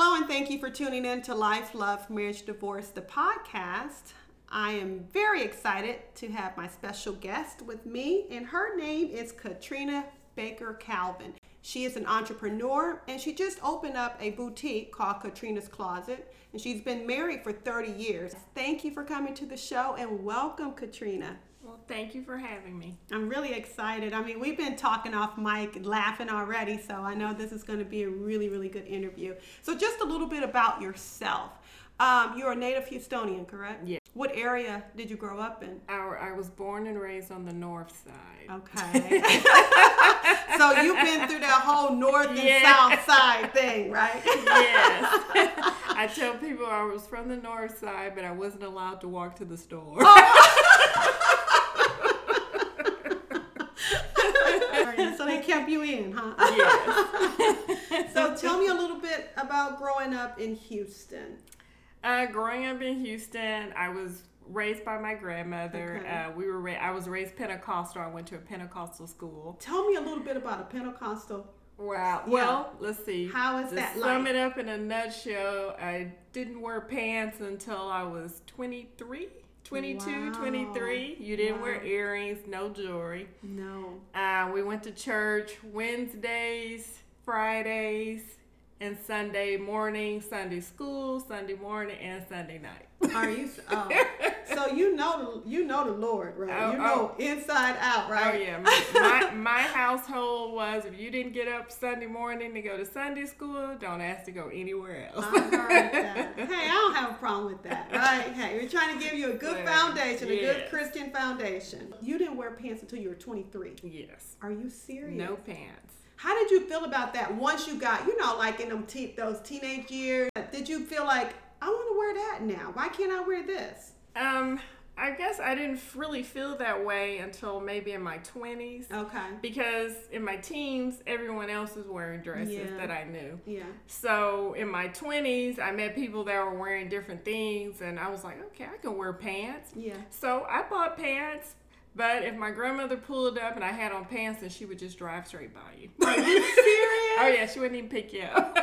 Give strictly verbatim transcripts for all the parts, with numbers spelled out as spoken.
Hello, and thank you for tuning in to Life, Love, Marriage, Divorce, the podcast. I am very excited to have my special guest with me, and her name is Katrina Baker Calvin. She is an entrepreneur, and she just opened up a boutique called Katrina's Closet, and she's been married for thirty years. Thank you for coming to the show, and welcome, Katrina. Well, thank you for having me. I'm really excited. I mean, we've been talking off mic, laughing already, so I know this is going to be a really, really good interview. So just a little bit about yourself. Um, you're a native Houstonian, correct? Yeah. What area did you grow up in? Our, I was born and raised on the north side. Okay. So you've been through that whole north and Yeah. south side thing, right? Yes. I tell people I was from the north side, but I wasn't allowed to walk to the store. So they kept you in, huh? Yes. So tell me a little bit about growing up in Houston. Uh, growing up in Houston, I was raised by my grandmother. Okay. Uh, we were ra- I was raised Pentecostal. I went to a Pentecostal school. Tell me a little bit about a Pentecostal. Wow. Yeah. Well, let's see. How is to that sum like? it up in a nutshell, I didn't wear pants until I was twenty-three. twenty-two, Wow. twenty-three. You didn't Wow. wear earrings, no jewelry. No. Uh, we went to church Wednesdays, Fridays, and Sunday morning, Sunday school, Sunday morning, and Sunday night. Are you? Oh. So you know, the, you know the Lord, right? Oh, you know inside out, right? Oh yeah, my, my, my household was if you didn't get up Sunday morning to go to Sunday school, don't ask to go anywhere else. I heard that. Hey, I don't have a problem with that, right? Hey, we're trying to give you a good Well, foundation, a good yes. Christian foundation. You didn't wear pants until you were twenty-three. Yes. Are you serious? No pants. How did you feel about that once you got, you know, like in them te- those teenage years? Did you feel like, I want to wear that now? Why can't I wear this? Um, I guess I didn't really feel that way until maybe in my twenties. Okay. Because in my teens, everyone else was wearing dresses Yeah. that I knew. Yeah. So in my twenties, I met people that were wearing different things, and I was like, okay, I can wear pants. Yeah. So I bought pants, but if my grandmother pulled up and I had on pants, then she would just drive straight by you. Are you serious? Oh yeah, she wouldn't even pick you up.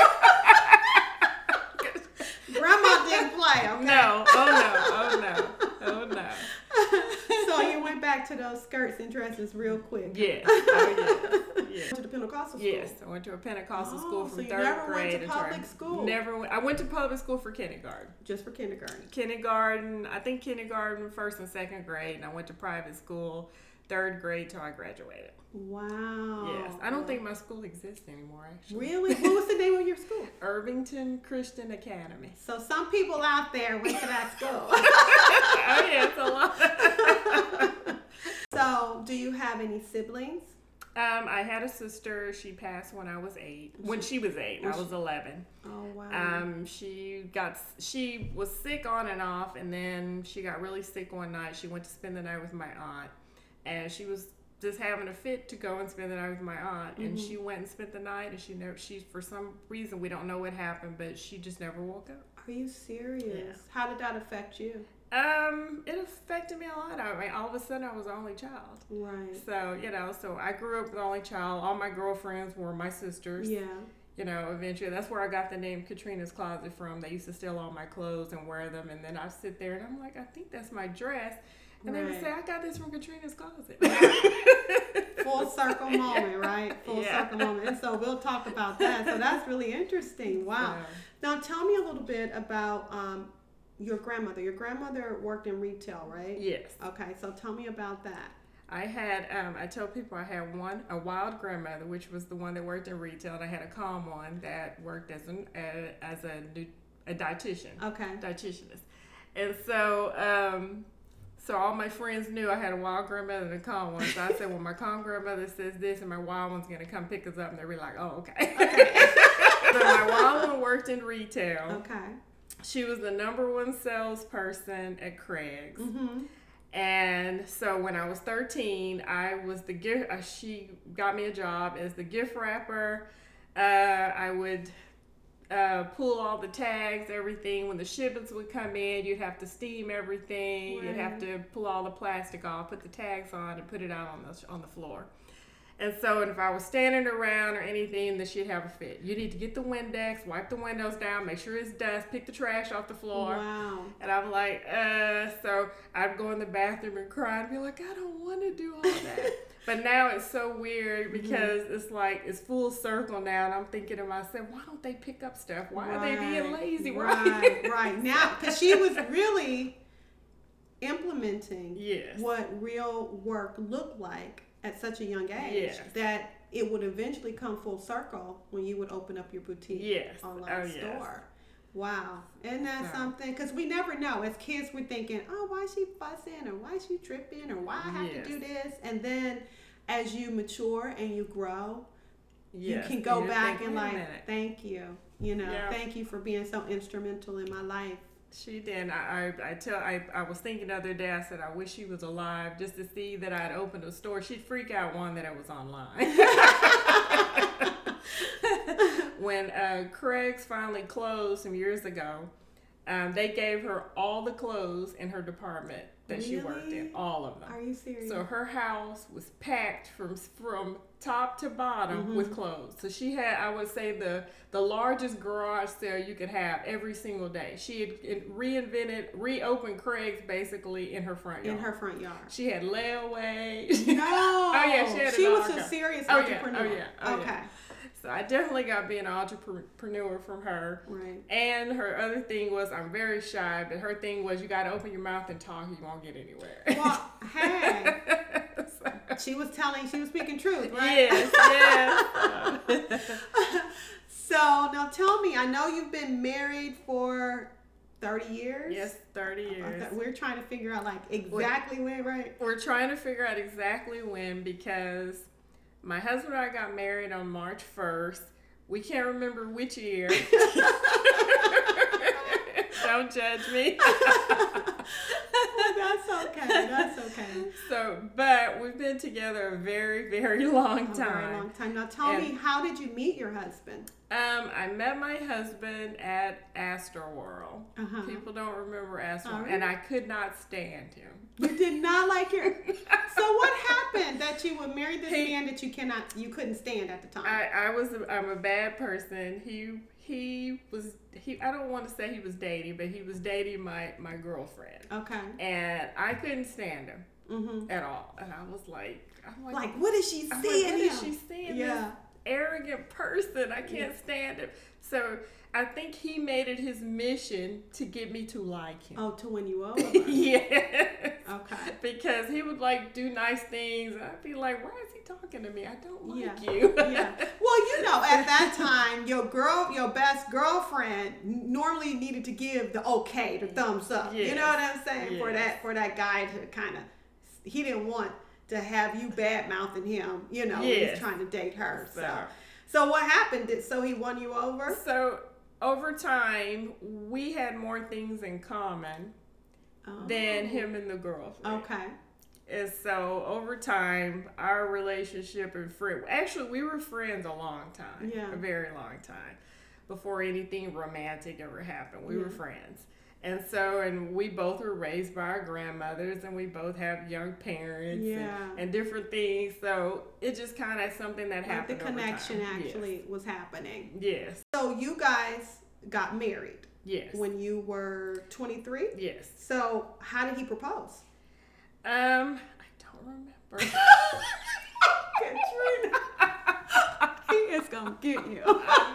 Grandma didn't play, okay? No, oh no, oh no, oh no. So you went back to those skirts and dresses real quick. Yes, oh yes, yes. To the Pentecostal school. Yes, I went to a Pentecostal Oh, school so from you third never went grade to until public I school? Never went. I went to public school for kindergarten. Just for kindergarten. Kindergarten, I think kindergarten, first and second grade, and I went to private school, third grade till I graduated. Wow. Yes, I don't think my school exists anymore. Actually, Really? What was the name of your school? Irvington Christian Academy. So some people out there went to that school. Oh yeah, it's a lot. So do you have any siblings? Um, I had a sister. She passed when I was eight. When she was eight, I was eleven. Oh, wow. Um, she got she was sick on and off, and then she got really sick one night. She went to spend the night with my aunt, and she was just having a fit to go and spend the night with my aunt. And Mm-hmm. she went and spent the night, and she never she for some reason we don't know what happened, but she just never woke up. Are you serious? Yeah. How did that affect you? Um, it affected me a lot. I mean, all of a sudden I was the only child. Right. So, you know, so I grew up with the only child. All my girlfriends were my sisters. Yeah. You know, eventually that's where I got the name Katrina's Closet from. They used to steal all my clothes and wear them, and then I sit there and I'm like, I think that's my dress. And they would Right. say, I got this from Katrina's Closet. Full circle moment, right? Full Yeah. circle moment. And so we'll talk about that. So that's really interesting. Wow. So, Now tell me a little bit about um, your grandmother. Your grandmother worked in retail, right? yes. Okay, so tell me about that. I had, um, I tell people I had one, a wild grandmother, which was the one that worked in retail, and I had a calm one that worked as an uh, as a nu- a dietitian, Okay. dietitianist, and so um, so all my friends knew I had a wild grandmother and a calm one. So I said, well, my calm grandmother says this, and my wild one's gonna come pick us up, and they were like, oh, okay. Okay. So my wild one worked in retail. Okay. She was the number one salesperson at Craig's. Mm-hmm. And so when I was thirteen, I was the gift. Uh, she got me a job as the gift wrapper. Uh, I would uh, pull all the tags, everything. When the shipments would come in, you'd have to steam everything. Right. You'd have to pull all the plastic off, put the tags on, and put it out on the on the floor. And so if I was standing around or anything, then she'd have a fit. You need to get the Windex, wipe the windows down, make sure it's dust, pick the trash off the floor. Wow. And I'm like, uh, so I'd go in the bathroom and cry and be like, I don't want to do all that. But now it's so weird because mm-hmm. it's like, it's full circle now. And I'm thinking to myself, why don't they pick up stuff? Why right. are they being lazy? Right, right. Now, because she was really implementing yes. what real work looked like at such a young age, yes. that it would eventually come full circle when you would open up your boutique yes. online oh, store. Yes. Wow. Isn't that so. something? Because we never know. As kids, we're thinking, oh, why is she fussing? Or why is she tripping? Or why I have yes. to do this? And then as you mature and you grow, yes. you can go you back think, and like, thank you. You know, yeah. thank you for being so instrumental in my life. She did. I, I, I tell. I, I was thinking the other day. I said, I wish she was alive just to see that I'd opened a store. She'd freak out one that it was online. When uh, Craig's finally closed some years ago, um, they gave her all the clothes in her department that really? she worked in, all of them. Are you serious? So her house was packed from from top to bottom mm-hmm. with clothes. So she had, I would say, the the largest garage sale you could have every single day. She had reinvented, reopened Craig's basically in her front yard. In her front yard. She had layaway. No. oh yeah, she had She it was all a go. serious oh, entrepreneur. Yeah. Oh yeah. Oh, okay. Yeah. So I definitely got being an entrepreneur from her. Right. And her other thing was, I'm very shy, but her thing was, you got to open your mouth and talk, you won't get anywhere. Well, hey. so. She was telling, she was speaking truth, right? Yes, yes. So now tell me, I know you've been married for thirty years? Yes, thirty years. We're trying to figure out like exactly we're, when, right? We're trying to figure out exactly when because my husband and I got married on March first. We can't remember which year. Don't judge me. That's okay. That's okay. So, but we've been together a very, very long time. A very long time. Now tell and, me, how did you meet your husband? Um, I met my husband at Astroworld. Uh-huh. People don't remember Astroworld, right. and I could not stand him. You did not like your. So what happened that you would marry this he, man that you cannot, you couldn't stand at the time? I, I was, a, I'm a bad person. He, he was, he. I don't want to say he was dating, but he was dating my my girlfriend. Okay. And I couldn't stand him mm-hmm. at all. And I was like, I'm like, like, what is she I'm seeing? Like, what is she seeing? Yeah. This arrogant person. I can't yeah. stand him. So I think he made it his mission to get me to like him. Oh, to win you over? Yes. Okay. Because he would like do nice things. And I'd be like, why is he talking to me? I don't like yeah. you. Yeah. Well, you know, at that time, your girl, your best girlfriend normally needed to give the okay, the thumbs up. Yes. You know what I'm saying? Yes. For that, for that guy to kind of, he didn't want to have you bad mouthing him, you know, yes. when he's trying to date her. So, so, so what happened? Did, so he won you over? So over time, we had more things in common oh. than him and the girlfriend. Okay. And so over time, our relationship and friend, actually we were friends a long time, yeah. a very long time, before anything romantic ever happened. We yeah. were friends. And so, and we both were raised by our grandmothers, and we both have young parents yeah. and, and different things. So it just kind of something that like happened. The connection over time. actually yes. was happening. Yes. So you guys got married. Yes. When you were twenty-three? Yes. So how did he propose? Um, I don't remember. Katrina. He is gonna get you.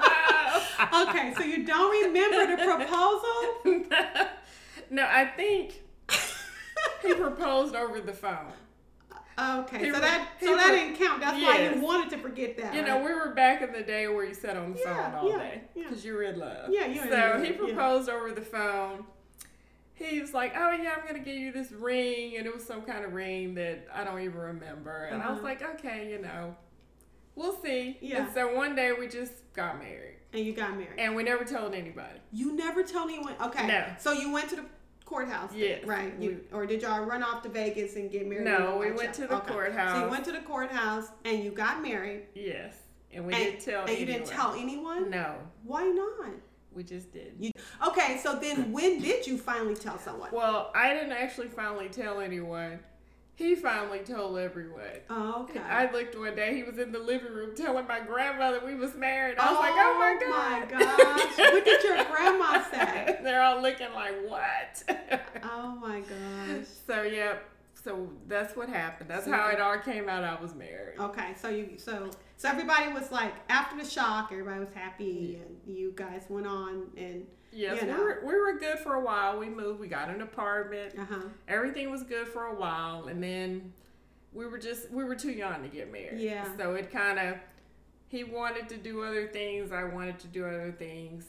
Okay, so you don't remember the proposal? No, I think he proposed over the phone. Okay, he so re- that so that re- didn't count. That's yes. why you wanted to forget that. You right? know, we were back in the day where you sat on the yeah, phone all yeah, day because yeah. you were in love. Yeah, you were So in he love, proposed yeah. over the phone. He was like, "Oh yeah, I'm gonna give you this ring," and it was some kind of ring that I don't even remember. And uh-huh. I was like, "Okay, you know, we'll see." Yeah. And so one day we just got married. And you got married. And we never told anybody. You never told anyone? Okay. No. So you went to the courthouse? Yes. Then, right. You, or did y'all run off to Vegas and get married? No, we went to the okay. courthouse. So you went to the courthouse and you got married? Yes. And we and, didn't tell and anyone. And you didn't tell anyone? No. Why not? We just did. You, okay, so then when did you finally tell someone? Well, I didn't actually finally tell anyone. He finally told everyone. Oh, okay. I looked one day, he was in the living room telling my grandmother we was married. I was oh, like, oh my God. Oh my gosh. What did your grandma say? They're all looking like, what? Oh my gosh. So, yeah. So that's what happened. That's so, how it all came out. I was married. Okay. So you, so, so everybody was like, after the shock, everybody was happy, yeah. and you guys went on and. Yes, you know. we were we were good for a while. We moved. We got an apartment. Uh-huh. Everything was good for a while, and then we were just we were too young to get married. Yeah. So it kind of he wanted to do other things. I wanted to do other things.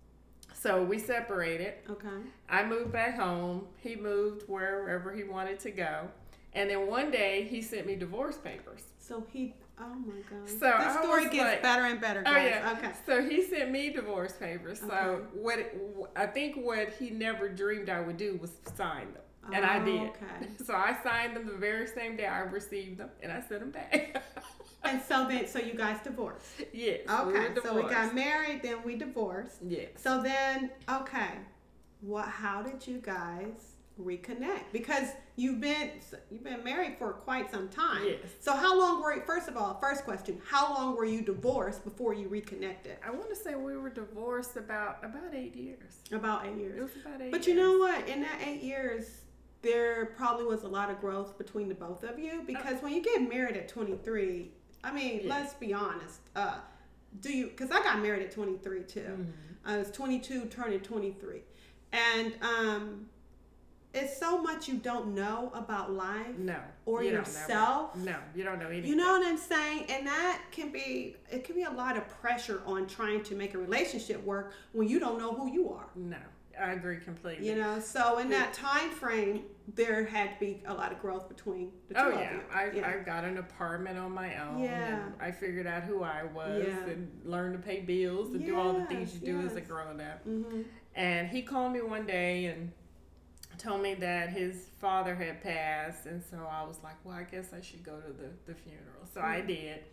So we separated. Okay. I moved back home. He moved wherever he wanted to go, and then one day he sent me divorce papers. So he. Oh my God. So the story gets like, better and better, guys. Oh yeah. Okay. So he sent me divorce papers. So okay. what it, I think what he never dreamed I would do was sign them. Oh, and I did. Okay. So I signed them the very same day I received them, and I sent them back. And so then, so you guys divorced? Yes. Okay. We so we got married, then we divorced. Yes. So then, okay, what? How did you guys reconnect? Because you've been you've been married for quite some time. Yes. So how long were you, first of all, first question, how long were you divorced before you reconnected? I want to say we were divorced about about eight years. About eight years. It was about eight but years. You know what? In that eight years, there probably was a lot of growth between the both of you, because oh. when you get married at twenty-three, I mean, yes. let's be honest. Uh, do you? Because I got married at twenty-three too. Mm-hmm. I was twenty-two, turning twenty-three, and um. It's so much you don't know about life. No. Or you yourself. No, you don't know anything. You know what I'm saying? And that can be, it can be a lot of pressure on trying to make a relationship work when you don't know who you are. No, I agree completely. You know, so in that time frame, there had to be a lot of growth between the two oh, of yeah. you. I, yeah. I got an apartment on my own. Yeah. And I figured out who I was yeah. and learned to pay bills and yes, do all the things you do yes. as a grown up. Mm-hmm. And he called me one day and told me that his father had passed, and so I was like, well, I guess I should go to the, the funeral. So mm-hmm. I did.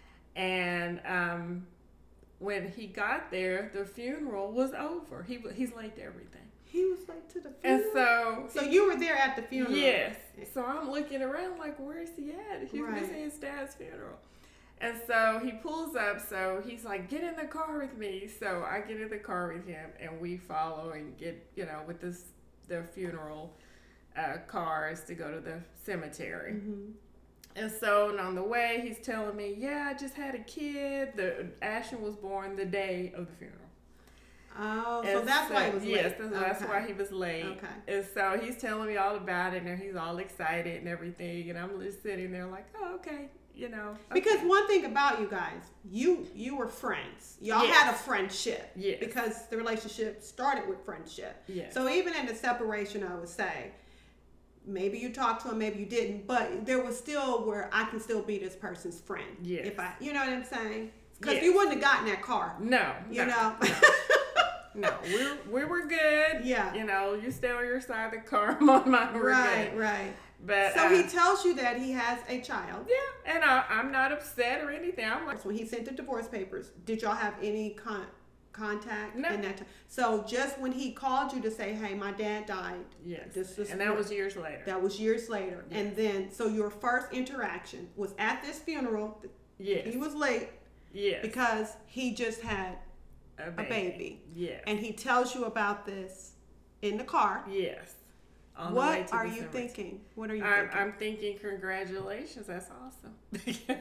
And um, when he got there, the funeral was over. He He's late to everything. He was late to the funeral? And so... So you were there at the funeral? Yes. So I'm looking around like, where is he at? He's right. missing his dad's funeral. And so he pulls up, so he's like, get in the car with me. So I get in the car with him, and we follow and get, you know, with this... the funeral uh, cars to go to the cemetery. Mm-hmm. And so and on the way, he's telling me, yeah, I just had a kid. The Ashton was born the day of the funeral. Oh, and so that's so, why he was late. Yes, that's, okay. that's why he was late. Okay. And so he's telling me all about it, and he's all excited and everything. And I'm just sitting there like, oh, okay. You know, okay. Because one thing about you guys, you you were friends. Y'all yes. had a friendship. Yes. Because the relationship started with friendship. Yes. So even in the separation, I would say, maybe you talked to him, maybe you didn't, but there was still where I can still be this person's friend. Yes. If I, you know what I'm saying? Because yes. you wouldn't have gotten that car. No. You no, know. No. No, we we were good. Yeah. You know, you stay on your side of the car. I'm on mine. We're right. good. Right. But, so uh, he tells you that he has a child. Yeah, and I, I'm not upset or anything. I'm like, so when he sent the divorce papers, did y'all have any con- contact no. in that time? So just when he called you to say, "Hey, my dad died," yes, this was and that was years later. That was years later, yes. And then so your first interaction was at this funeral. Yes, he was late. Yes, because he just had a baby. A baby. Yes, and he tells you about this in the car. Yes. On what are you thinking? What are you I'm, thinking? I'm thinking, congratulations, that's awesome.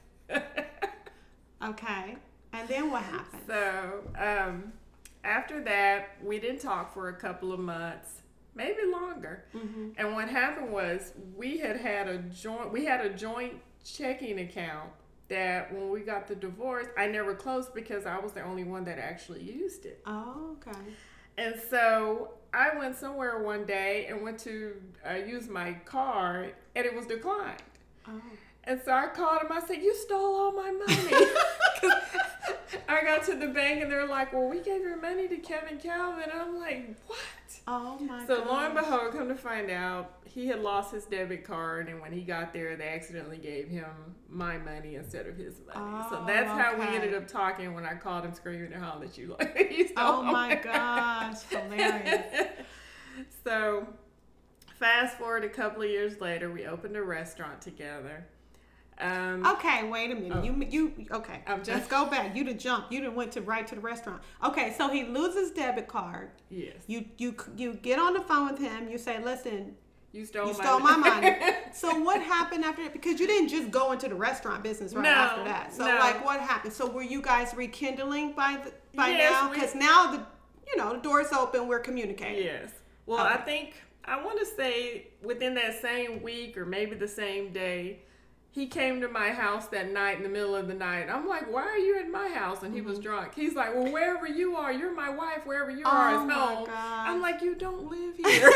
Okay. And then what happened? So, um, after that, we didn't talk for a couple of months, maybe longer. Mm-hmm. And what happened was we had had a joint, we had a joint checking account that when we got the divorce, I never closed because I was the only one that actually used it. Oh, okay. And so I went somewhere one day and went to uh, use my card, and it was declined. Oh. And so I called him. I said, "You stole all my money." I got to the bank, and they're like, "Well, we gave your money to Kevin Calvin." And I'm like, "What?" Oh my! So gosh. lo and behold, come to find out, he had lost his debit card, and when he got there, they accidentally gave him my money instead of his money. Oh, so that's okay. how we ended up talking when I called him screaming and hollering at you like, "You stole oh my gosh, hilarious!" So Fast forward a couple of years later, we opened a restaurant together. Um, okay, wait a minute. Oh. You you okay? I'm just, Let's go back. You done jumped. You done went to right to the restaurant. Okay, so he loses debit card. Yes. You you you get on the phone with him. You say, "Listen, you stole, you my, stole my money." So what happened after that? Because you didn't just go into the restaurant business right no, after that. So no. like, what happened? So were you guys rekindling by the by yes, now? we, Because now the you know the door's open. We're communicating. Yes. Well, okay. I think I want to say within that same week or maybe the same day, he came to my house that night in the middle of the night. I'm like, why are you at my house? And he mm-hmm. was drunk. He's like, well, wherever you are, you're my wife. Wherever you are oh is home. God. I'm like, you don't live here.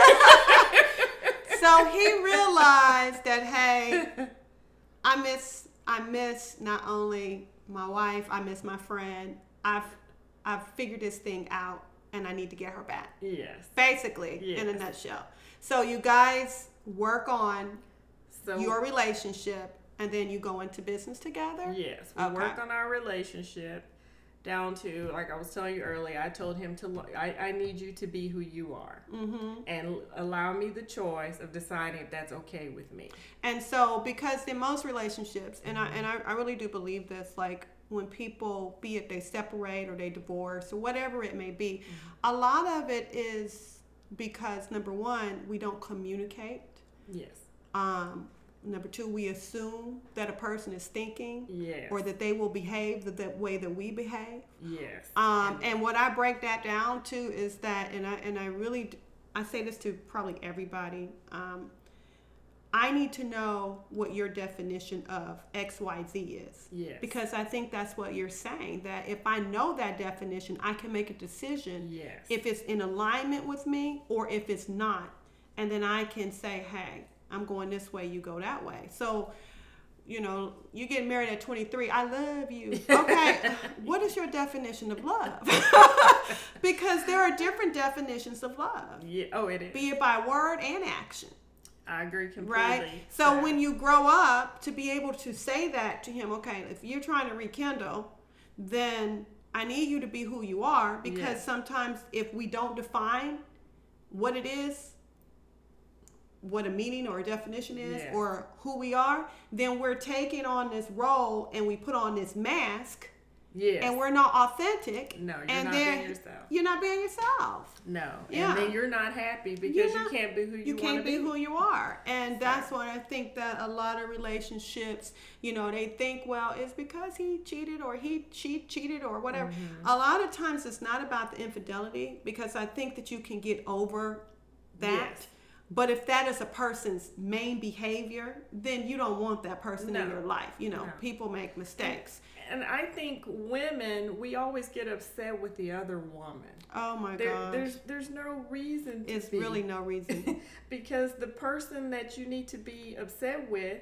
So he realized that, hey, I miss, I miss not only my wife, I miss my friend. I've, I've figured this thing out, and I need to get her back. Yes. Basically, yes. in a nutshell. So you guys work on so, your relationship. And then you go into business together? Yes. We okay. work on our relationship down to, like I was telling you earlier, I told him to, I, I need you to be who you are. Mm-hmm. And allow me the choice of deciding if that's okay with me. And so, because in most relationships, and I and I, I really do believe this, like when people, be it they separate or they divorce or whatever it may be, mm-hmm. a lot of it is because, number one, we don't communicate. Yes. Um. Number two, we assume that a person is thinking yes. or that they will behave the, the way that we behave. Yes. Um, and what I break that down to is that, and I and I really, I say this to probably everybody, um, I need to know what your definition of X Y Z is. Yes. Because I think that's what you're saying, that if I know that definition, I can make a decision yes. if it's in alignment with me or if it's not. And then I can say, hey, I'm going this way, you go that way. So, you know, you get married at twenty-three, I love you. Okay, what is your definition of love? Because there are different definitions of love. Yeah. Oh, it is. Be it by word and action. I agree completely. Right? So yeah. When you grow up, to be able to say that to him, okay, if you're trying to rekindle, then I need you to be who you are. Because yes. sometimes if we don't define what it is, what a meaning or a definition is, yes. or who we are, then we're taking on this role and we put on this mask, yes. and we're not authentic. No, you're and not then being yourself. You're not being yourself. No, yeah. and then you're not happy because not, you can't be who you, you want can't to be. be who you are, and that's what I think that a lot of relationships, you know, they think, well, it's because he cheated or he she cheated or whatever. Mm-hmm. A lot of times it's not about the infidelity, because I think that you can get over that. Yes. But if that is a person's main behavior, then you don't want that person no. in your life. You know, no. people make mistakes. And, and I think women, we always get upset with the other woman. Oh my there, gosh. There's there's no reason to It's be. really no reason. Because the person that you need to be upset with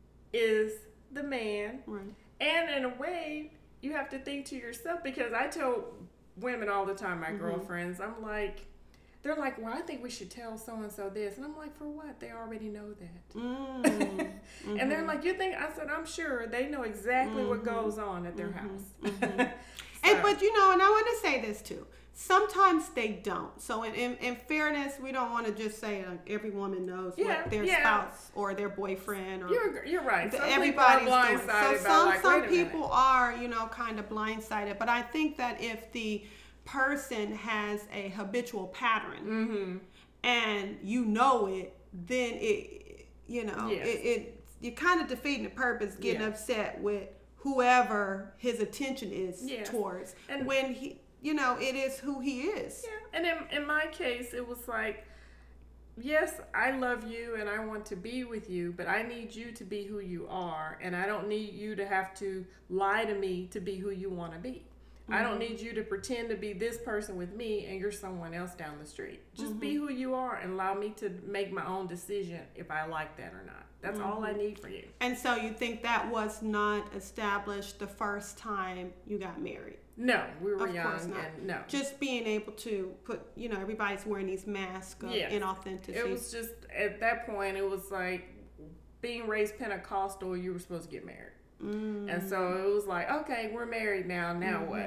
is the man. Right. And in a way, you have to think to yourself, because I tell women all the time, my mm-hmm. girlfriends, I'm like, they're like, well, I think we should tell so-and-so this. And I'm like, for what? They already know that. Mm, mm-hmm. And they're like, you think? I said, I'm sure they know exactly mm-hmm. what goes on at their mm-hmm. house. Mm-hmm. so. And, but, you know, and I want to say this, too. Sometimes they don't. So, in, in, in fairness, we don't want to just say like, every woman knows yeah, what their yeah. spouse or their boyfriend or... You're, you're right. Some everybody's people are doing. blindsided. So, some, like, some people are, you know, kind of blindsided. But I think that if the person has a habitual pattern mm-hmm. and you know it, then it, you know, yes. it, it you're kind of defeating the purpose, getting yes. upset with whoever his attention is yes. towards. And when he, you know, it is who he is. Yeah. And in, in my case, it was like, yes, I love you and I want to be with you, but I need you to be who you are, and I don't need you to have to lie to me to be who you want to be. I don't need you to pretend to be this person with me and you're someone else down the street. Just mm-hmm. be who you are and allow me to make my own decision if I like that or not. That's mm-hmm. all I need for you. And so you think that was not established the first time you got married? No, we were of young course not. and no. Just being able to put, you know, everybody's wearing these masks of yes. inauthenticity. It was just, at that point, it was like being raised Pentecostal, you were supposed to get married. Mm. And so it was like, okay, we're married now. Now mm-hmm. what?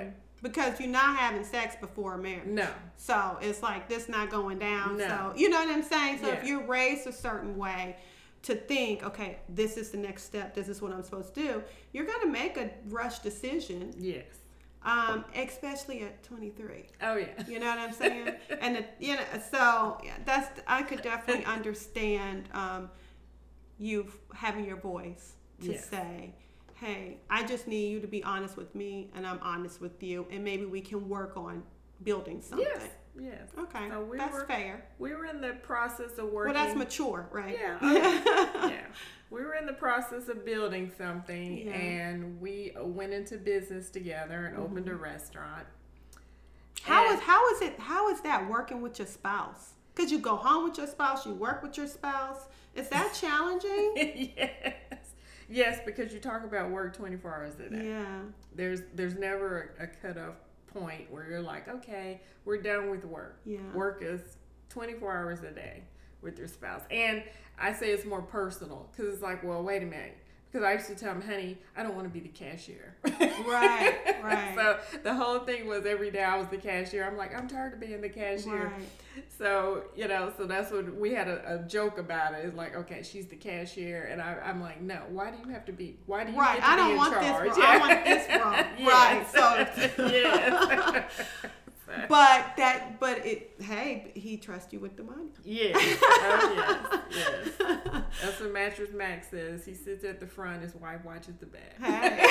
Because you're not having sex before marriage. No. So it's like this not going down. No. So you know what I'm saying? So Yeah. if you're raised a certain way to think, okay, this is the next step, this is what I'm supposed to do, you're gonna make a rush decision. Yes. Um, especially at twenty-three. Oh yeah. You know what I'm saying? And it, you know, so yeah, that's I could definitely understand um, you having your voice to Yes. say, hey, I just need you to be honest with me, and I'm honest with you, and maybe we can work on building something. Yes. Yes. Okay, So we that's were, fair. We were in the process of working. Well, that's mature, right? Yeah. Okay. Yeah. We were in the process of building something, Yeah. and we went into business together and mm-hmm. opened a restaurant. How and is how is it? How is that working with your spouse? Could you go home with your spouse? You work with your spouse? Is that challenging? Yes. Yes, because you talk about work twenty-four hours a day. Yeah. There's there's never a, a cutoff point where you're like, okay, we're done with work. Yeah. Work is twenty-four hours a day with your spouse. And I say it's more personal because it's like, well, wait a minute. Because I used to tell him, honey, I don't want to be the cashier. Right, right. So the whole thing was every day I was the cashier. I'm like, I'm tired of being the cashier. Right. So, you know, so that's what we had a, a joke about it. It's like, okay, she's the cashier. And I, I'm like, no, why do you have to be, why do you Right, get to I don't be in want charge? this. I want this wrong. Yes. Right. So Yes. But that, but it, hey, he trusts you with the money. Yes. Oh, yes. Yes. That's what Mattress Max says. He sits at the front, his wife watches the back. Hey.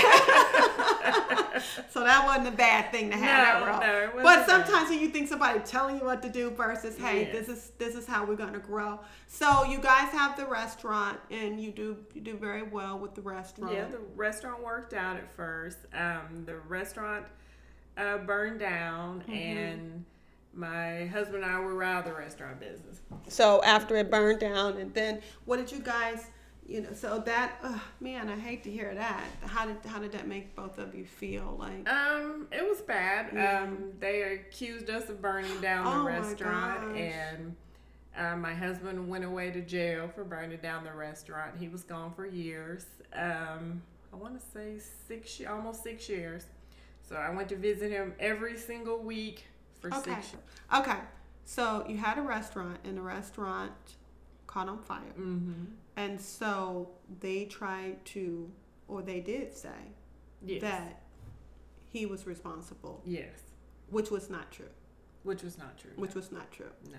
So that wasn't a bad thing to have No, that role. no, it wasn't But bad. sometimes when you think somebody telling you what to do versus, hey, Yes. this is this is how we're gonna grow. So you guys have the restaurant, and you do you do very well with the restaurant. Yeah, the restaurant worked out at first. Um, the restaurant uh, burned down, Mm-hmm. and my husband and I were out of the restaurant business. So after it burned down, and then what did you guys, you know? So that, uh, man, I hate to hear that. How did how did that make both of you feel? Like, Um, it was bad. Yeah. Um, they accused us of burning down Oh, the my restaurant, gosh. and uh, my husband went away to jail for burning down the restaurant. He was gone for years. Um, I want to say six, almost six years. So I went to visit him every single week for okay, six years. okay. So you had a restaurant, and the restaurant caught on fire, Mm-hmm. and so they tried to, or they did say Yes. that he was responsible, Yes. which was not true. Which was not true. Which was not true. No.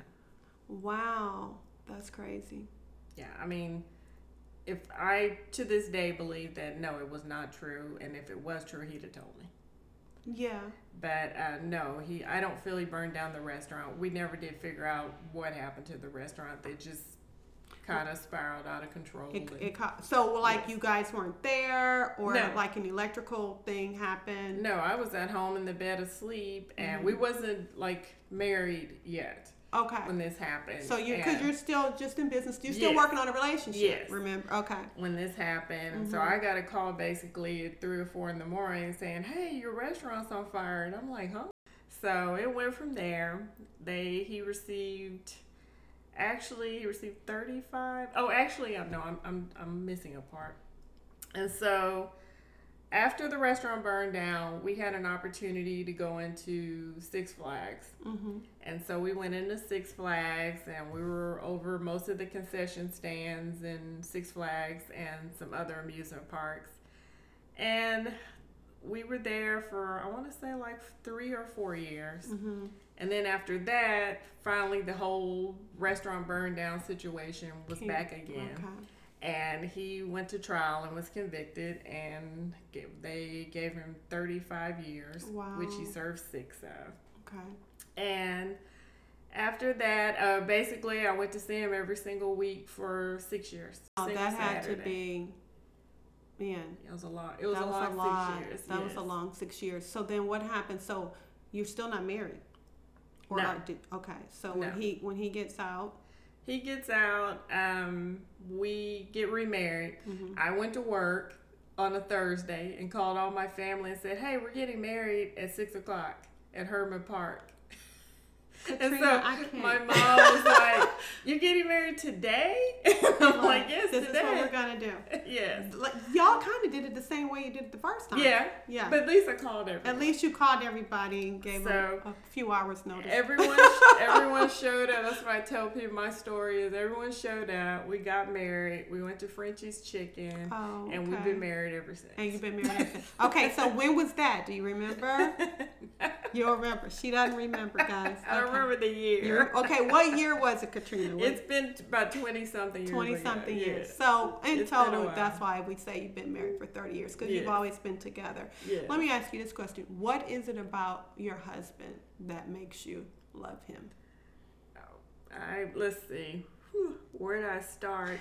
Wow, that's crazy. Yeah, I mean, if I to this day believe that no, it was not true, and if it was true, he'd have told me. Yeah. But uh, no, he. I don't feel he burned down the restaurant. We never did figure out what happened to the restaurant. They just kind of spiraled out of control. It, and- it ca- so like Yes. you guys weren't there, or No. like an electrical thing happened. no, I was at home in the bed asleep, and Mhm. we wasn't like married yet Okay. when this happened. So you, because And you're still just in business, you're still Yes. working on a relationship. Yes. Remember? Okay. when this happened, and so Mhm. I got a call basically at three or four in the morning saying, "Hey, your restaurant's on fire," and I'm like, "Huh?" So it went from there. They he received. Actually, he received thirty-five. Oh, actually, I'm no, I'm I'm I'm missing a part. And so, after the restaurant burned down, we had an opportunity to go into Six Flags, Mm-hmm. and so we went into Six Flags, and we were over most of the concession stands in Six Flags and some other amusement parks, and we were there for I want to say like three or four years. Mm-hmm. And then after that, finally the whole restaurant burn down situation was Cute. back again. Okay. And he went to trial and was convicted, and gave, they gave him thirty-five years, Wow. which he served six of. Okay. And after that, uh, basically, I went to see him every single week for six years. Oh, Single that had to Saturday. be, man. It was a lot. It was that a was long a lot. six years. That was yes. a long six years. So then what happened? So you're still not married, or No. uh, did, okay? So No. when he when he gets out, He gets out. Um, we get remarried. Mhm. I went to work on a Thursday and called all my family and said, "Hey, we're getting married at six o'clock at Herman Park." And Katrina, so I can't. my mom was like, You getting married today? I'm like, yes, this today. is what we're gonna do. Yes. Like, y'all kind of did it the same way you did it the first time. Yeah. Yeah. But at least I called everyone. At least you called everybody and gave So, them a few hours notice. Everyone, everyone showed up. That's why I tell people my story is everyone showed up. We got married. We went to Frenchie's Chicken, Oh, and we've okay. been married ever since. And you've been married ever since. Okay, so when was that? Do you remember? You don't remember. She doesn't remember, guys. I don't Okay. remember the year. You're, okay, what year was it, Katrina? It's been about twenty something years. twenty something ago. years. Yeah. So in It's been a total, while. that's why we say you've been married for thirty years, because you've Yes. always been together. Yeah. Let me ask you this question: what is it about your husband that makes you love him? I let's see. Whew, where did I start?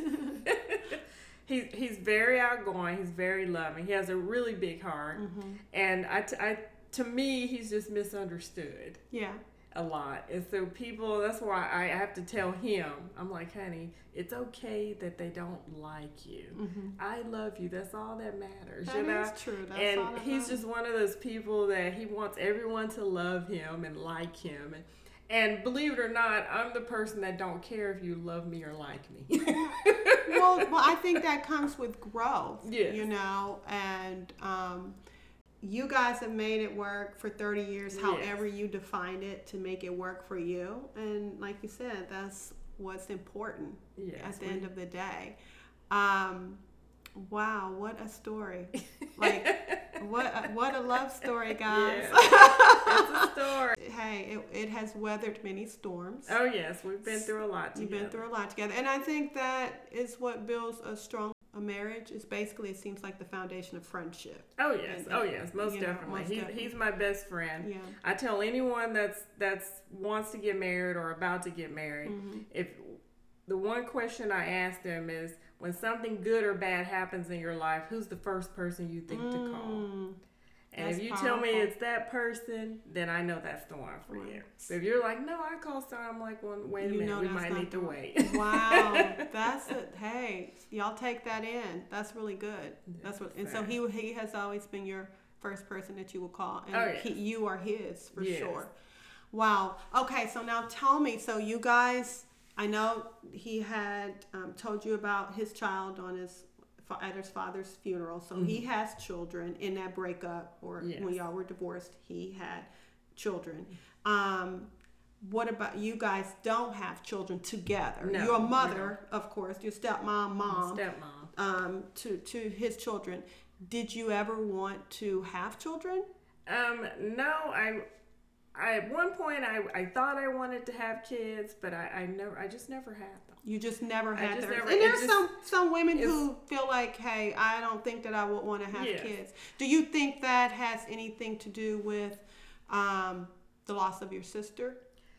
he's he's very outgoing. He's very loving. He has a really big heart, Mm-hmm. and I, t- I to me he's just misunderstood Yeah. a lot. And so people, that's why I have to tell him. I'm like, honey, it's okay that they don't like you. Mm-hmm. I love you. That's all that matters. That you know? is true. That's and all that he's matters. just one of those people that he wants everyone to love him and like him. And and believe it or not, I'm the person that don't care if you love me or like me. well, well, I think that comes with growth. Yes. You know, and um, you guys have made it work for thirty years, Yes. however you define it, to make it work for you. And like you said, that's what's important Yes, at the we- end of the day. Um, wow, what a story! Like, what a, what a love story, guys. It's a story. Hey, it, it has weathered many storms. Oh yes, we've been through a lot You've together. been through a lot together, and I think that is what builds a strong a marriage. Is basically, it seems like the foundation of friendship. Oh yes, And- oh yes, most you know, definitely. most he's definitely. he's my best friend. Yeah. I tell anyone that's that's wants to get married or about to get married, Mm-hmm. if the one question I ask them is, when something good or bad happens in your life, who's the first person you think to call? Mm, And that's if you tell me powerful. it's that person, then I know that's the one for you. Right. But if you're like, no, I call someone, I'm like, well, wait a You minute, know we that's might not need to the- wait. Wow, that's it. Hey, y'all take that in. That's really good. That's what. And so Yes. he he has always been your first person that you will call, and Oh, yes. he, you are his for Yes. sure. Wow. Okay, so now tell me. So you guys, I know he had um, told you about his child on his fa- at his father's funeral. So he has children in that breakup, or Yes. when y'all were divorced, he had children. Um, what about you guys? Don't have children together. No, Your we mother, of course, your stepmom, mom, Stepmom. um, to to his children. Did you ever want to have children? Um, no, I, I at one point I, I thought I wanted to have kids, but I, I never, I just never had them. You just never I had just them. never- And it there's just- some some women it's- who feel like, hey, I don't think that I would want to have Yes. kids. Do you think that has anything to do with um, the loss of your sister?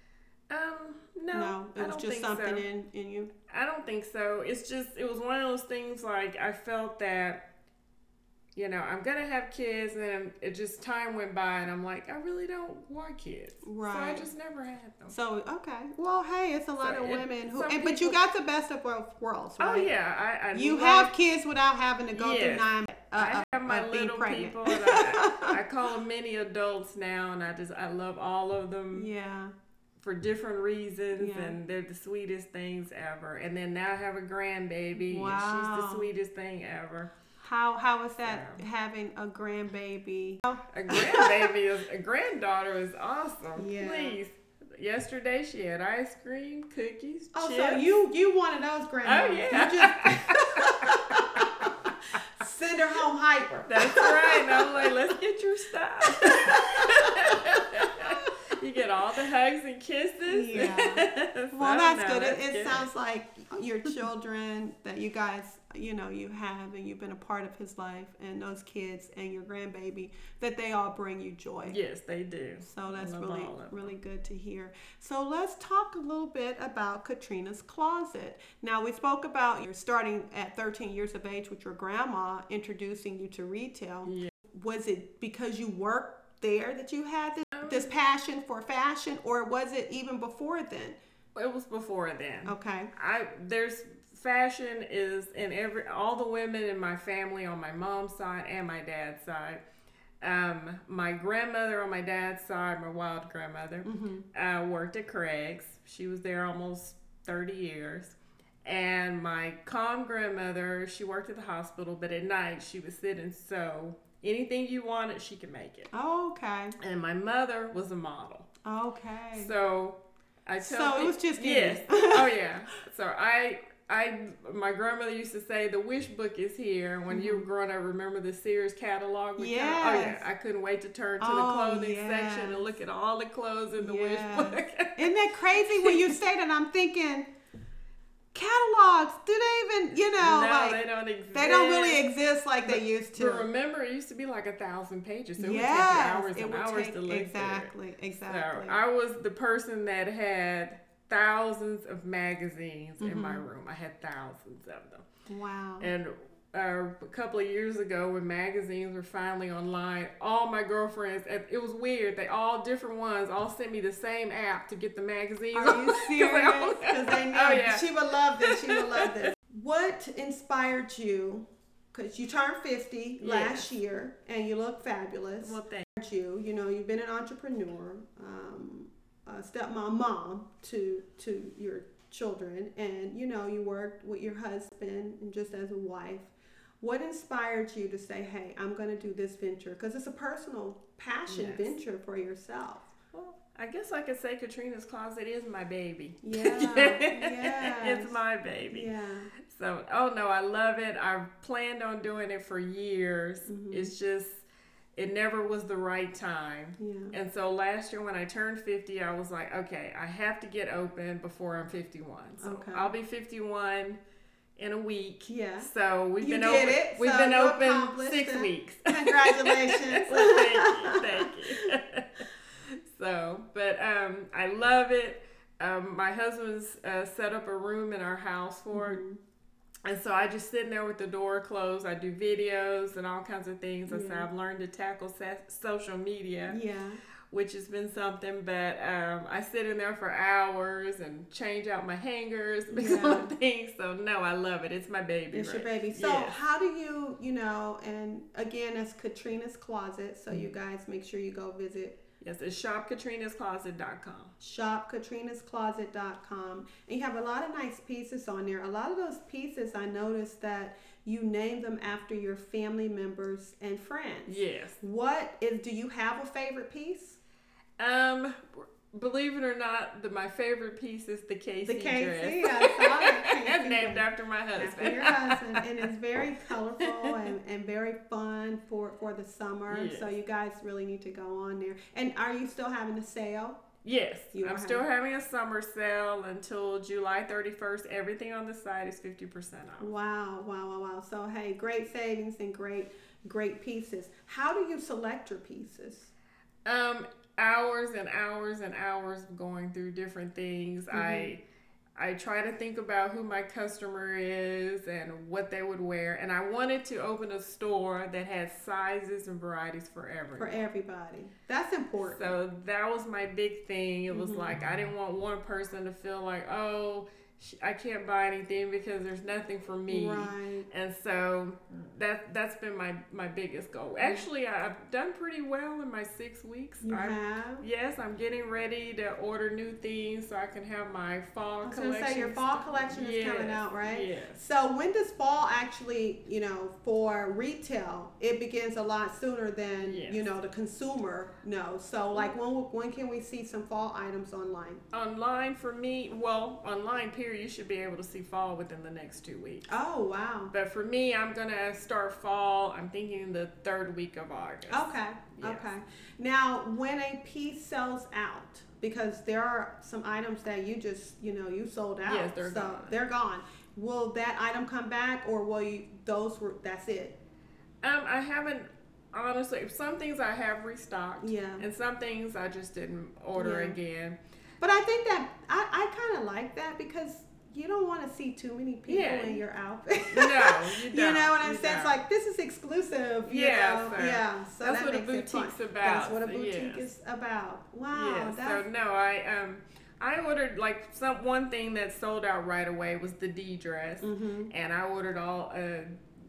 Um, no, no, it I was don't just think something so. in in you. I don't think so. It's just, it was one of those things like I felt that, you know, I'm going to have kids, and then it just time went by and I'm like, I really don't want kids. So I Right. just never had them. So okay, well, hey, it's a lot So of it- women who, some and, but you people- got the best of both worlds, Oh right? yeah, I, I You love- have kids without having to go through Yes. nine. Uh, I have of- my of being little pregnant. people, and I, I call them mini adults now, and I just I love all of them Yeah. for different reasons, Yeah. and they're the sweetest things ever. And then now I have a grandbaby, and Wow. she's the sweetest thing ever. How how is that So. having a grandbaby? A grandbaby is a granddaughter is awesome. Yeah. Please. Yesterday she had ice cream, cookies, Oh, chips. so you you one of those grandmas? Oh yeah. You just send her home hyper. That's right. And I'm like, let's get your stuff. You get all the hugs and kisses. Yeah. So, Well, that's no, good. It, that's it good. sounds like your children that you guys, you know, you have, and you've been a part of his life, and those kids and your grandbaby, that they all bring you joy. Yes, they do. So that's Love really, all of them. really good to hear. So let's talk a little bit about Katrina's Closet. Now, we spoke about you're starting at thirteen years of age with your grandma introducing you to retail. Yeah. Was it because you worked there that you had this, Um, this passion for fashion, or was it even before then? It was before then. Okay. I there's fashion is in every all the women in my family on my mom's side and my dad's side. Um, my grandmother on my dad's side, my wild grandmother, Mm-hmm. uh, worked at Craig's. She was there almost thirty years. And my calm grandmother, she worked at the hospital, but at night she would sit and sew. Anything you wanted, she could make it. Oh, okay. And my mother was a model. Okay. So I tell So people, it was just yes. you. Oh yeah. So I I my grandmother used to say the wish book is here. When mm-hmm. you were growing up, remember the Sears catalog? Yes. Kind of, oh yeah. I couldn't wait to turn to oh, the clothing yes. section and look at all the clothes in the yes. wish book. Isn't that crazy when you say that? I'm thinking catalogs. Do they even, you know, no, like they don't exist. They don't really exist like but, they used to. But remember, it used to be like a thousand pages. So it yes, would take you hours it and hours take, to look exactly, through it. Exactly. So I was the person that had thousands of magazines mm-hmm. in my room. I had thousands of them. Wow. And uh, a couple of years ago, when magazines were finally online, all my girlfriends, it was weird. They all different ones all sent me the same app to get the magazines. Are you serious? Because they know oh, yeah. she would love this. She would love this. What inspired you? Because you turned fifty yes. last year, and you look fabulous. Well, thank you. You know, you've been an entrepreneur, um, a stepmom, mom to to your children, and you know, you worked with your husband and just as a wife. What inspired you to say, hey, I'm going to do this venture? Because it's a personal passion yes. venture for yourself. Well, I guess I could say Katrina's Closet is my baby. Yeah, yes. It's my baby. Yeah. So, oh no, I love it. I've planned on doing it for years. Mm-hmm. It's just, it never was the right time. Yeah. And so last year when I turned fifty, I was like, okay, I have to get open before I'm fifty-one. So okay. I'll be fifty-one in a week. Yeah. So we've you been did open. It. We've so been open six it. weeks. Congratulations. Well, thank you. Thank you. So, but um, I love it. Um, my husband's uh, set up a room in our house for it. Mm-hmm. And so I just sit in there with the door closed. I do videos and all kinds of things. Yeah. So I've learned to tackle social media. Yeah. Which has been something, but um, I sit in there for hours and change out my hangers, make yeah. some things. So no, I love it. It's my baby. It's right? your baby. So yes. how do you, you know, and again, it's Katrina's Closet. So mm-hmm. you guys make sure you go visit. Yes, it's shop katrinas closet dot com. shop katrinas closet dot com. And you have a lot of nice pieces on there. A lot of those pieces, I noticed that you name them after your family members and friends. Yes. What is, do you have a favorite piece? Um, believe it or not, the, my favorite piece is the Casey the Casey, dress. I saw it. Casey named after my husband. After your husband, and it's very colorful and, and very fun for, for the summer. Yes. So you guys really need to go on there. And are you still having a sale? Yes, you I'm still having... having a summer sale until July thirty-first. Everything on the site is fifty percent off. Wow, wow, wow, wow. So hey, great savings and great, great pieces. How do you select your pieces? Um. Hours and hours and hours of going through different things. Mm-hmm. I I try to think about who my customer is and what they would wear. And I wanted to open a store that had sizes and varieties for everyone. For everybody. That's important. So that was my big thing. It was mm-hmm. like I didn't want one person to feel like, oh, I can't buy anything because there's nothing for me. Right. And so that that's been my, my biggest goal. Actually, I've done pretty well in my six weeks. You I'm, have? Yes, I'm getting ready to order new things so I can have my fall I was collection. Gonna say your fall collection yes. is coming out, right? Yes. So when does fall actually, you know, for retail, it begins a lot sooner than yes. you know the consumer knows. So like when when can we see some fall items online? Online for me, well, online period. You should be able to see fall within the next two weeks. Oh, wow. But for me, I'm going to start fall, I'm thinking the third week of August. Okay, yes. okay. Now, when a piece sells out, because there are some items that you just, you know, you sold out. Yes, they're so gone. They're gone. Will that item come back, or will you, those were, that's it? Um, I haven't, honestly, some things I have restocked. Yeah. And some things I just didn't order yeah. again. But I think that, I, I kind of like that because you don't want to see too many people yeah. in your outfit. No, you don't. You know what I'm you saying? It's like, this is exclusive. You yeah, know? so yeah. So that's that what a makes it boutique's fun. about. That's what a boutique yes. is about. Wow. Yes. That's... So no, I um I ordered like some one thing that sold out right away was the D dress, mm-hmm. and I ordered all uh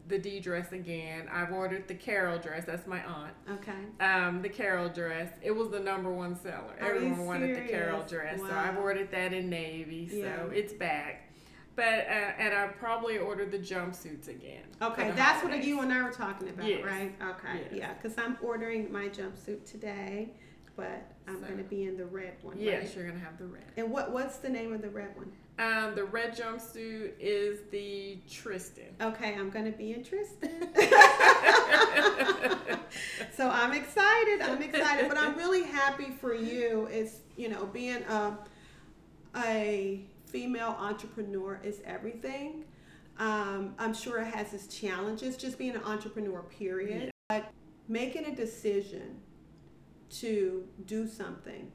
the D dress again. I've ordered the Carol dress. That's my aunt. Okay. Um, the Carol dress. It was the number one seller. Are Everyone you wanted the serious? Carol dress, Wow. so I've ordered that in navy. So Yeah. it's back. But uh, and I probably ordered the jumpsuits again. Okay, for the that's what holidays. you and I were talking about, Yes. right? Okay, Yes. yeah, because I'm ordering my jumpsuit today, but I'm So- going to be in the red one. Yes, right? you're gonna have the red. And what what's the name of the red one? Um, the red jumpsuit is the Tristan. Okay, I'm going to be interested. So I'm excited. I'm excited, but I'm really happy for you. It's, you know, being a, a female entrepreneur is everything. Um, I'm sure it has its challenges, just being an entrepreneur, period. Yeah. But making a decision to do something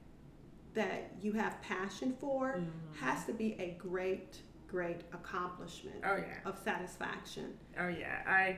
that you have passion for Mhm. has to be a great, great accomplishment Oh yeah. of satisfaction. Oh yeah. I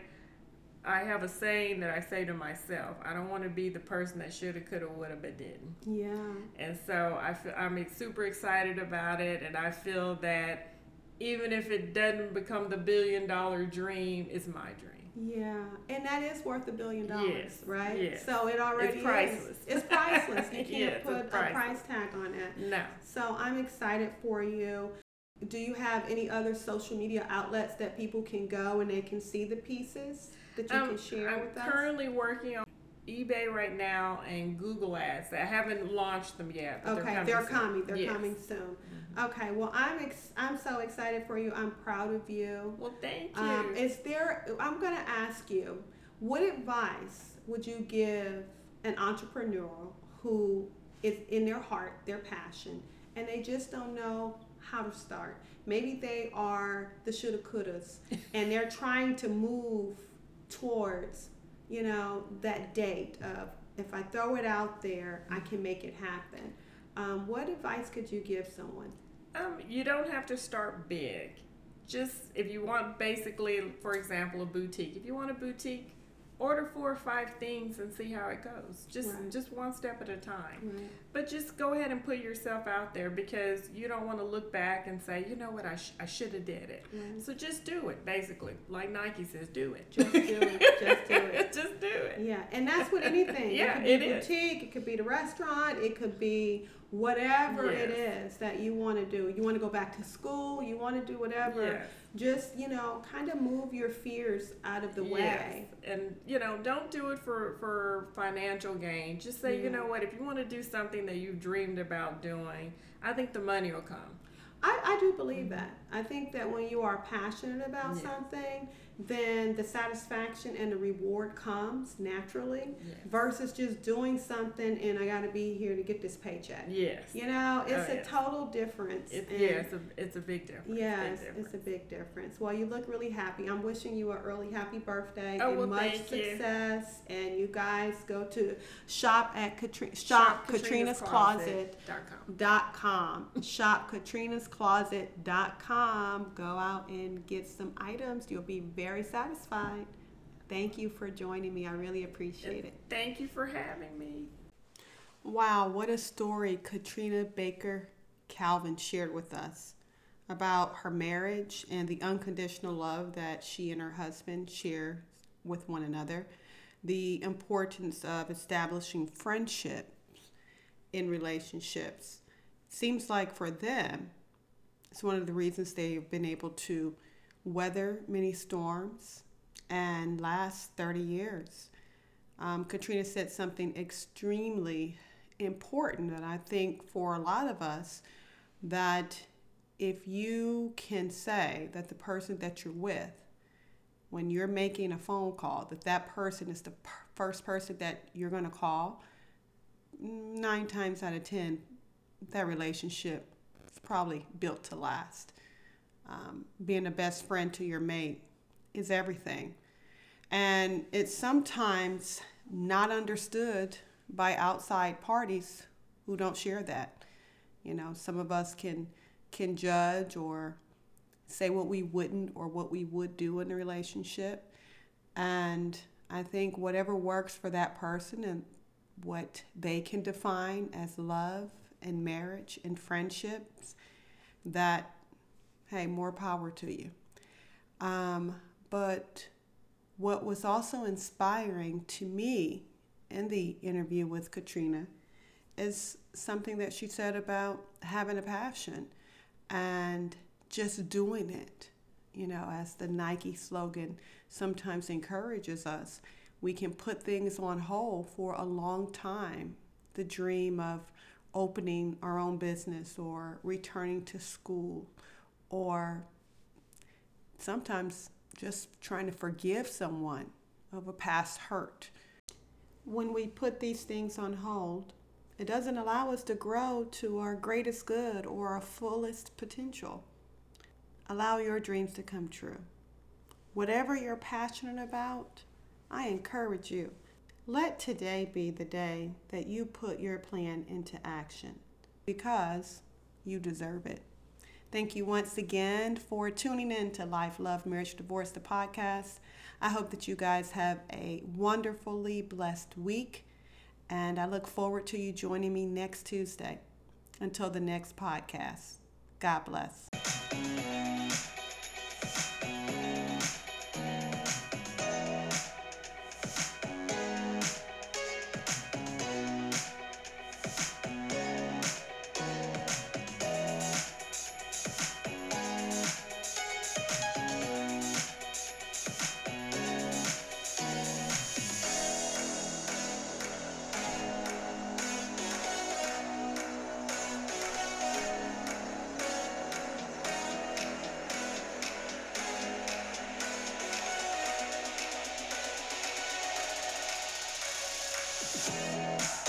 I have a saying that I say to myself. I don't want to be the person that shoulda, coulda, woulda, but didn't. Yeah. And so I feel I'm super excited about it, and I feel that even if it doesn't become the billion dollar dream, it's my dream. Yeah, and that is worth a billion dollars, Yes, right? yes. So it already It's priceless. is. It's priceless. You can't Yes, it's put a priceless. price tag on it. No. So I'm excited for you. Do you have any other social media outlets that people can go and they can see the pieces that you Um, can share I'm with us? currently working on eBay right now and Google Ads. I haven't launched them yet. But Okay, they're they're coming. soon. coming. They're Yes. coming soon. Okay, well I'm ex- I'm so excited for you. I'm proud of you. Well, thank you. Um, is there? I'm going to ask you, what advice would you give an entrepreneur who is in their heart, their passion, and they just don't know how to start? Maybe they are the shoulda couldas, and they're trying to move towards, you know, that date of if I throw it out there, I can make it happen. Um, what advice could you give someone? Um, you don't have to start big. Just if you want, basically, for example, a boutique. If you want a boutique, order four or five things and see how it goes. Just Right. just one step at a time. Right. But just go ahead and put yourself out there, because you don't want to look back and say, you know what, I, sh- I should have did it. Right. So just do it, basically. Like Nike says, do it. Just do it. Just do it. Just do it. Yeah, and that's with anything. Yeah, it could be it a is. boutique, it could be the restaurant, it could be whatever it Yes. is that you want to do. You want to go back to school, you want to do whatever. Yes. Just, you know, kind of move your fears out of the way. Yes. And, you know, don't do it for, for financial gain. Just say, Yeah. you know what, if you want to do something that you've dreamed about doing, I think the money will come. I, I do believe that. I think that when you are passionate about Yeah. something, then the satisfaction and the reward comes naturally Yes. versus just doing something and I got to be here to get this paycheck. Yes. You know, it's Oh, a yes. total difference. It, and- yeah, it's a, it's a big difference. Yes, big it's difference. a big difference. Well, you look really happy. I'm wishing you an early happy birthday Oh, and well, much thank you. success. And you guys go to shop at Katri- shop Katrina's Closet dot com. dot com. Shop Katrina's Closet dot com. Go out and get some items. You'll be very satisfied. Thank you for joining me. I really appreciate it. Thank you for having me. Wow, what a story Katrina Baker Calvin shared with us about her marriage and the unconditional love that she and her husband share with one another, the importance of establishing friendships in relationships. Seems like for them, it's one of the reasons they've been able to weather many storms and last thirty years. Um, Katrina said something extremely important that I think for a lot of us, that if you can say that the person that you're with, when you're making a phone call, that that person is the per- first person that you're going to call, nine times out of ten, that relationship is probably built to last. Um, being a best friend to your mate is everything. And it's sometimes not understood by outside parties who don't share that. You know, some of us can can judge or say what we wouldn't or what we would do in a relationship. And I think whatever works for that person and what they can define as love and marriage and friendships, that, hey, more power to you. Um, but What was also inspiring to me in the interview with Katrina is something that she said about having a passion and just doing it. You know, as the Nike slogan sometimes encourages us, we can put things on hold for a long time. The dream of opening our own business or returning to school, or sometimes just trying to forgive someone of a past hurt. When we put these things on hold, it doesn't allow us to grow to our greatest good or our fullest potential. Allow your dreams to come true. Whatever you're passionate about, I encourage you. Let today be the day that you put your plan into action because you deserve it. Thank you once again for tuning in to Life, Love, Marriage, Divorce, the podcast. I hope that you guys have a wonderfully blessed week, and I look forward to you joining me next Tuesday. Until the next podcast, God bless. Yeah.